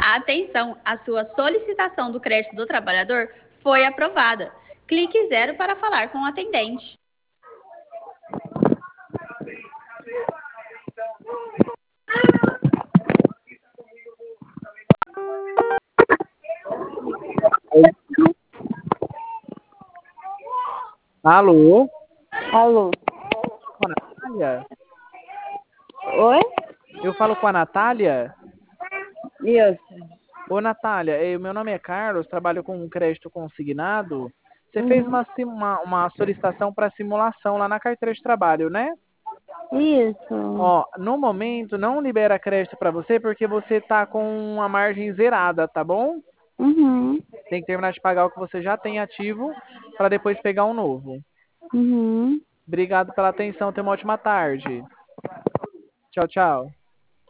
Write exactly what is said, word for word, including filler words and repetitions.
Atenção, a sua solicitação do crédito do trabalhador foi aprovada. Clique zero para falar com o atendente. Alô? Alô? Com a Natália? Oi? Eu falo com a Natália? Isso. Ô, Natália, eh, meu nome é Carlos, trabalho com um crédito consignado. Você fez Uhum. uma, sim- uma, uma solicitação para simulação lá na carteira de trabalho, né? Isso. Ó, no momento não libera crédito para você porque você tá com uma margem zerada, tá bom? Uhum. Tem que terminar de pagar o que você já tem ativo para depois pegar um novo. Uhum. Obrigado pela atenção, tenha uma ótima tarde. Tchau, tchau.